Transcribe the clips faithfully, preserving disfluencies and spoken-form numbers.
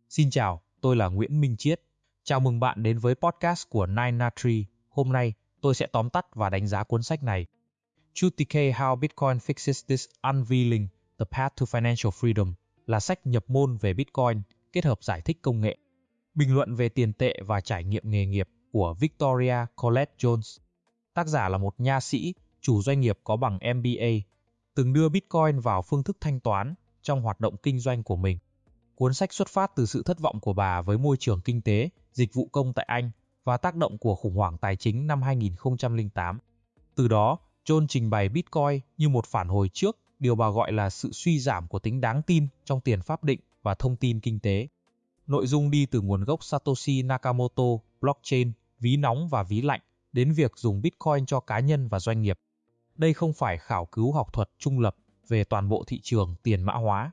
Xin chào, tôi là Nguyễn Minh Chiết. Chào mừng bạn đến với podcast của Nine Na Tree. Hôm nay, tôi sẽ tóm tắt và đánh giá cuốn sách này. Truth Decay: How Bitcoin Fixes This Unveiling the Path to Financial Freedom là sách nhập môn về Bitcoin kết hợp giải thích công nghệ, bình luận về tiền tệ và trải nghiệm nghề nghiệp của Victoria Colette Jones. Tác giả là một nha sĩ, chủ doanh nghiệp có bằng M B A, từng đưa Bitcoin vào phương thức thanh toán trong hoạt động kinh doanh của mình. Cuốn sách xuất phát từ sự thất vọng của bà với môi trường kinh tế, dịch vụ công tại Anh và tác động của khủng hoảng tài chính năm hai nghìn không trăm lẻ tám. Từ đó, John trình bày Bitcoin như một phản hồi trước điều bà gọi là sự suy giảm của tính đáng tin trong tiền pháp định và thông tin kinh tế. Nội dung đi từ nguồn gốc Satoshi Nakamoto, blockchain, ví nóng và ví lạnh, đến việc dùng Bitcoin cho cá nhân và doanh nghiệp. Đây không phải khảo cứu học thuật trung lập về toàn bộ thị trường tiền mã hóa.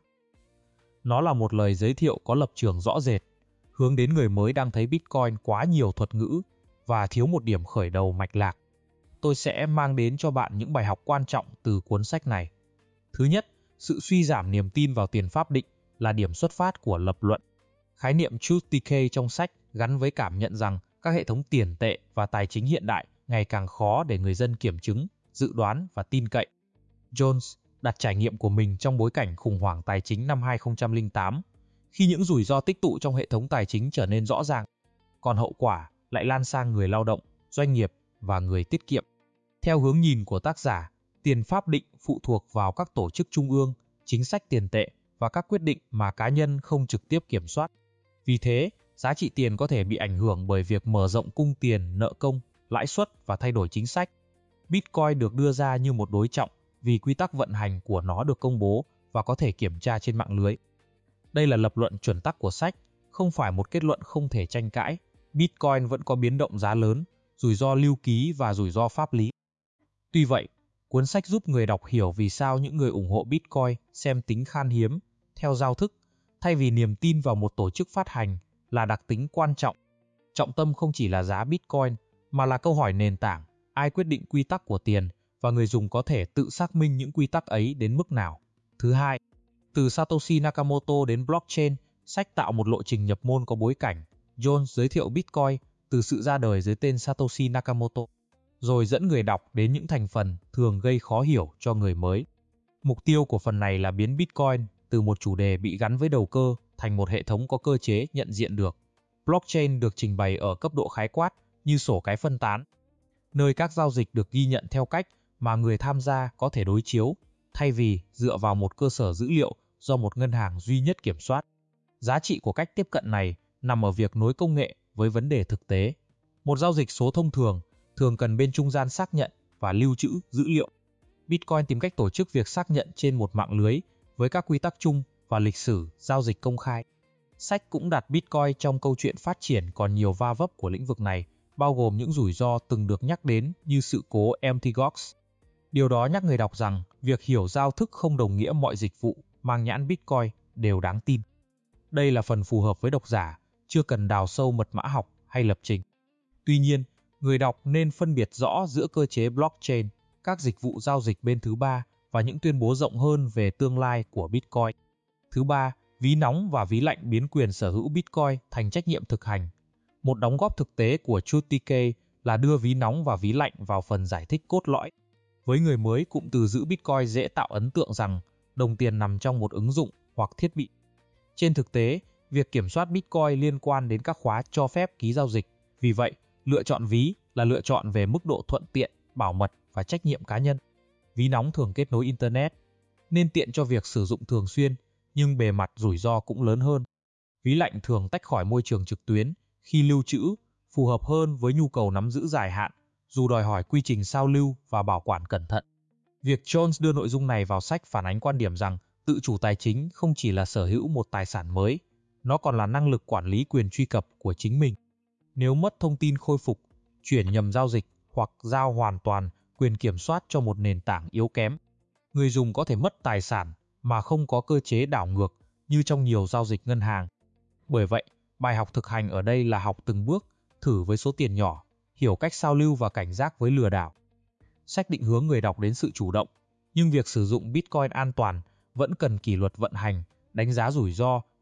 Nó là một lời giới thiệu có lập trường rõ rệt, hướng đến người mới đang thấy Bitcoin quá nhiều thuật ngữ và thiếu một điểm khởi đầu mạch lạc. Tôi sẽ mang đến cho bạn những bài học quan trọng từ cuốn sách này. Thứ nhất, sự suy giảm niềm tin vào tiền pháp định là điểm xuất phát của lập luận. Khái niệm Truth Decay trong sách gắn với cảm nhận rằng các hệ thống tiền tệ và tài chính hiện đại ngày càng khó để người dân kiểm chứng, dự đoán và tin cậy. Jones đặt trải nghiệm của mình trong bối cảnh khủng hoảng tài chính năm hai nghìn không trăm lẻ tám, khi những rủi ro tích tụ trong hệ thống tài chính trở nên rõ ràng, còn hậu quả lại lan sang người lao động, doanh nghiệp và người tiết kiệm. Theo hướng nhìn của tác giả, tiền pháp định phụ thuộc vào các tổ chức trung ương, chính sách tiền tệ và các quyết định mà cá nhân không trực tiếp kiểm soát. Vì thế, giá trị tiền có thể bị ảnh hưởng bởi việc mở rộng cung tiền, nợ công, lãi suất và thay đổi chính sách. Bitcoin được đưa ra như một đối trọng vì quy tắc vận hành của nó được công bố và có thể kiểm tra trên mạng lưới. Đây là lập luận chuẩn tắc của sách, không phải một kết luận không thể tranh cãi. Bitcoin vẫn có biến động giá lớn, rủi ro lưu ký và rủi ro pháp lý. Tuy vậy, cuốn sách giúp người đọc hiểu vì sao những người ủng hộ Bitcoin xem tính khan hiếm, theo giao thức, thay vì niềm tin vào một tổ chức phát hành là đặc tính quan trọng. Trọng tâm không chỉ là giá Bitcoin, mà là câu hỏi nền tảng, ai quyết định quy tắc của tiền, và người dùng có thể tự xác minh những quy tắc ấy đến mức nào. Thứ hai, từ Satoshi Nakamoto đến blockchain, sách tạo một lộ trình nhập môn có bối cảnh. Jones giới thiệu Bitcoin từ sự ra đời dưới tên Satoshi Nakamoto, rồi dẫn người đọc đến những thành phần thường gây khó hiểu cho người mới. Mục tiêu của phần này là biến Bitcoin từ một chủ đề bị gắn với đầu cơ thành một hệ thống có cơ chế nhận diện được. Blockchain được trình bày ở cấp độ khái quát như sổ cái phân tán, nơi các giao dịch được ghi nhận theo cách mà người tham gia có thể đối chiếu, thay vì dựa vào một cơ sở dữ liệu do một ngân hàng duy nhất kiểm soát. Giá trị của cách tiếp cận này nằm ở việc nối công nghệ với vấn đề thực tế. Một giao dịch số thông thường thường cần bên trung gian xác nhận và lưu trữ dữ liệu. Bitcoin tìm cách tổ chức việc xác nhận trên một mạng lưới với các quy tắc chung và lịch sử giao dịch công khai. Sách cũng đặt Bitcoin trong câu chuyện phát triển còn nhiều va vấp của lĩnh vực này, bao gồm những rủi ro từng được nhắc đến như sự cố Mt. Gox. Điều đó nhắc người đọc rằng việc hiểu giao thức không đồng nghĩa mọi dịch vụ mang nhãn Bitcoin đều đáng tin. Đây là phần phù hợp với độc giả, chưa cần đào sâu mật mã học hay lập trình. Tuy nhiên, người đọc nên phân biệt rõ giữa cơ chế blockchain, các dịch vụ giao dịch bên thứ ba và những tuyên bố rộng hơn về tương lai của Bitcoin. Thứ ba, ví nóng và ví lạnh biến quyền sở hữu Bitcoin thành trách nhiệm thực hành. Một đóng góp thực tế của Truth Decay là đưa ví nóng và ví lạnh vào phần giải thích cốt lõi. Với người mới, cụm từ giữ Bitcoin dễ tạo ấn tượng rằng đồng tiền nằm trong một ứng dụng hoặc thiết bị. Trên thực tế, việc kiểm soát Bitcoin liên quan đến các khóa cho phép ký giao dịch. Vì vậy, lựa chọn ví là lựa chọn về mức độ thuận tiện, bảo mật và trách nhiệm cá nhân. Ví nóng thường kết nối Internet, nên tiện cho việc sử dụng thường xuyên, nhưng bề mặt rủi ro cũng lớn hơn. Ví lạnh thường tách khỏi môi trường trực tuyến khi lưu trữ, phù hợp hơn với nhu cầu nắm giữ dài hạn, dù đòi hỏi quy trình sao lưu và bảo quản cẩn thận. Việc Jones đưa nội dung này vào sách phản ánh quan điểm rằng tự chủ tài chính không chỉ là sở hữu một tài sản mới, nó còn là năng lực quản lý quyền truy cập của chính mình. Nếu mất thông tin khôi phục, chuyển nhầm giao dịch hoặc giao hoàn toàn quyền kiểm soát cho một nền tảng yếu kém, người dùng có thể mất tài sản mà không có cơ chế đảo ngược như trong nhiều giao dịch ngân hàng. Bởi vậy, bài học thực hành ở đây là học từng bước, thử với số tiền nhỏ, hiểu cách sao lưu và cảnh giác với lừa đảo. Sách định hướng người đọc đến sự chủ động, nhưng việc sử dụng Bitcoin an toàn vẫn cần kỷ luật vận hành, đánh giá rủi ro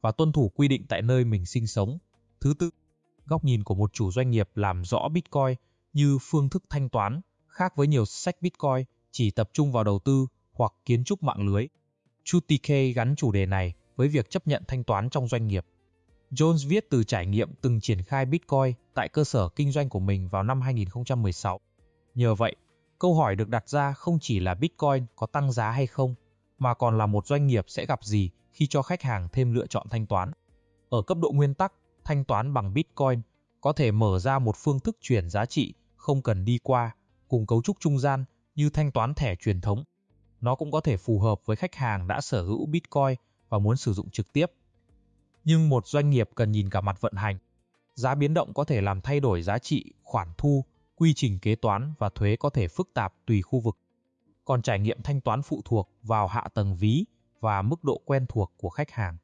và tuân thủ quy định tại nơi mình sinh sống. Thứ tư, góc nhìn của một chủ doanh nghiệp làm rõ Bitcoin như phương thức thanh toán, khác với nhiều sách Bitcoin chỉ tập trung vào đầu tư hoặc kiến trúc mạng lưới. Chu T K gắn chủ đề này với việc chấp nhận thanh toán trong doanh nghiệp. Jones viết từ trải nghiệm từng triển khai Bitcoin tại cơ sở kinh doanh của mình vào năm hai nghìn không trăm mười sáu. Nhờ vậy, câu hỏi được đặt ra không chỉ là Bitcoin có tăng giá hay không, mà còn là một doanh nghiệp sẽ gặp gì khi cho khách hàng thêm lựa chọn thanh toán. Ở cấp độ nguyên tắc, thanh toán bằng Bitcoin có thể mở ra một phương thức chuyển giá trị không cần đi qua cùng cấu trúc trung gian như thanh toán thẻ truyền thống. Nó cũng có thể phù hợp với khách hàng đã sở hữu Bitcoin và muốn sử dụng trực tiếp. Nhưng một doanh nghiệp cần nhìn cả mặt vận hành. Giá biến động có thể làm thay đổi giá trị, khoản thu, quy trình kế toán và thuế có thể phức tạp tùy khu vực. Còn trải nghiệm thanh toán phụ thuộc vào hạ tầng ví và mức độ quen thuộc của khách hàng.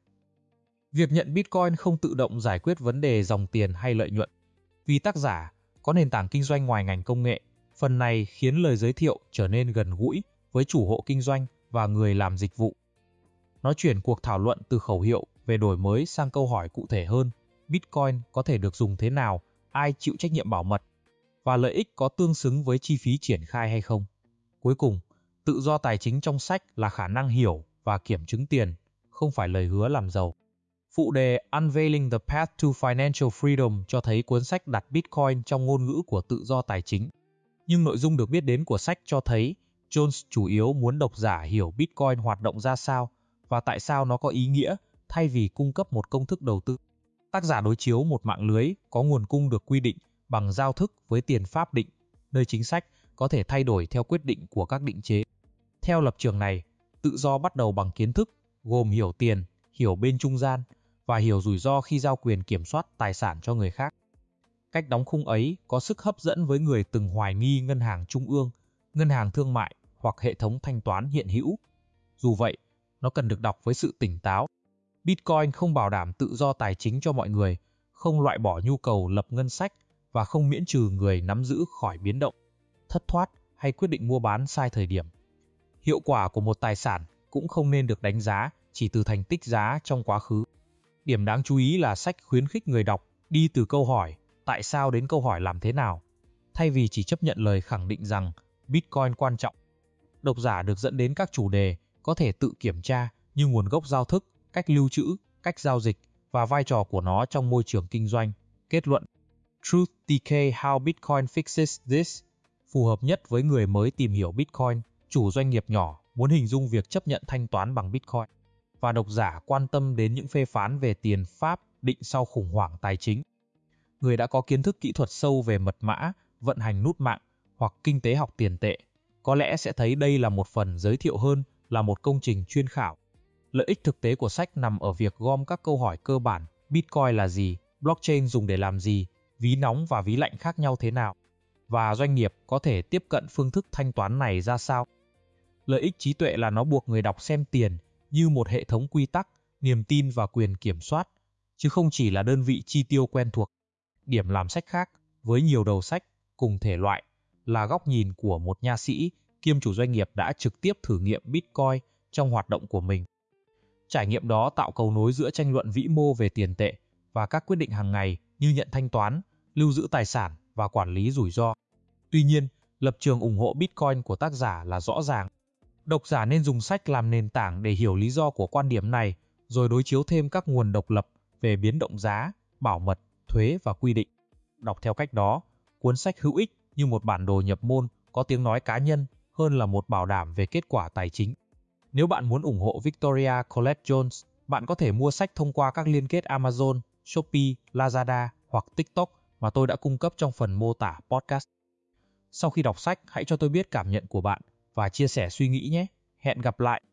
Việc nhận Bitcoin không tự động giải quyết vấn đề dòng tiền hay lợi nhuận. Vì tác giả có nền tảng kinh doanh ngoài ngành công nghệ, phần này khiến lời giới thiệu trở nên gần gũi với chủ hộ kinh doanh và người làm dịch vụ. Nó chuyển cuộc thảo luận từ khẩu hiệu về đổi mới sang câu hỏi cụ thể hơn: Bitcoin có thể được dùng thế nào, ai chịu trách nhiệm bảo mật, và lợi ích có tương xứng với chi phí triển khai hay không. Cuối cùng, tự do tài chính trong sách là khả năng hiểu và kiểm chứng tiền, không phải lời hứa làm giàu. Phụ đề Unveiling the Path to Financial Freedom cho thấy cuốn sách đặt Bitcoin trong ngôn ngữ của tự do tài chính. Nhưng nội dung được biết đến của sách cho thấy Jones chủ yếu muốn độc giả hiểu Bitcoin hoạt động ra sao và tại sao nó có ý nghĩa thay vì cung cấp một công thức đầu tư. Tác giả đối chiếu một mạng lưới có nguồn cung được quy định bằng giao thức với tiền pháp định, nơi chính sách có thể thay đổi theo quyết định của các định chế. Theo lập trường này, tự do bắt đầu bằng kiến thức, gồm hiểu tiền, hiểu bên trung gian và hiểu rủi ro khi giao quyền kiểm soát tài sản cho người khác. Cách đóng khung ấy có sức hấp dẫn với người từng hoài nghi ngân hàng trung ương, ngân hàng thương mại hoặc hệ thống thanh toán hiện hữu. Dù vậy, nó cần được đọc với sự tỉnh táo. Bitcoin không bảo đảm tự do tài chính cho mọi người, không loại bỏ nhu cầu lập ngân sách và không miễn trừ người nắm giữ khỏi biến động, thất thoát hay quyết định mua bán sai thời điểm. Hiệu quả của một tài sản cũng không nên được đánh giá chỉ từ thành tích giá trong quá khứ. Điểm đáng chú ý là sách khuyến khích người đọc đi từ câu hỏi tại sao đến câu hỏi làm thế nào, thay vì chỉ chấp nhận lời khẳng định rằng Bitcoin quan trọng. Độc giả được dẫn đến các chủ đề có thể tự kiểm tra như nguồn gốc giao thức, cách lưu trữ, cách giao dịch và vai trò của nó trong môi trường kinh doanh. Kết luận: Truth T K How Bitcoin Fixes This phù hợp nhất với người mới tìm hiểu Bitcoin, chủ doanh nghiệp nhỏ muốn hình dung việc chấp nhận thanh toán bằng Bitcoin, và độc giả quan tâm đến những phê phán về tiền pháp định sau khủng hoảng tài chính. Người đã có kiến thức kỹ thuật sâu về mật mã, vận hành nút mạng hoặc kinh tế học tiền tệ có lẽ sẽ thấy đây là một phần giới thiệu hơn là một công trình chuyên khảo. Lợi ích thực tế của sách nằm ở việc gom các câu hỏi cơ bản: Bitcoin là gì, blockchain dùng để làm gì, ví nóng và ví lạnh khác nhau thế nào, và doanh nghiệp có thể tiếp cận phương thức thanh toán này ra sao. Lợi ích trí tuệ là nó buộc người đọc xem tiền như một hệ thống quy tắc, niềm tin và quyền kiểm soát, chứ không chỉ là đơn vị chi tiêu quen thuộc. Điểm làm sách khác với nhiều đầu sách cùng thể loại là góc nhìn của một nha sĩ kiêm chủ doanh nghiệp đã trực tiếp thử nghiệm Bitcoin trong hoạt động của mình. Trải nghiệm đó tạo cầu nối giữa tranh luận vĩ mô về tiền tệ và các quyết định hàng ngày như nhận thanh toán, lưu giữ tài sản và quản lý rủi ro. Tuy nhiên, lập trường ủng hộ Bitcoin của tác giả là rõ ràng. Độc giả nên dùng sách làm nền tảng để hiểu lý do của quan điểm này, rồi đối chiếu thêm các nguồn độc lập về biến động giá, bảo mật, thuế và quy định. Đọc theo cách đó, cuốn sách hữu ích như một bản đồ nhập môn có tiếng nói cá nhân hơn là một bảo đảm về kết quả tài chính. Nếu bạn muốn ủng hộ Victoria Colette Jones, bạn có thể mua sách thông qua các liên kết Amazon, Shopee, Lazada hoặc TikTok mà tôi đã cung cấp trong phần mô tả podcast. Sau khi đọc sách, hãy cho tôi biết cảm nhận của bạn và chia sẻ suy nghĩ nhé. Hẹn gặp lại!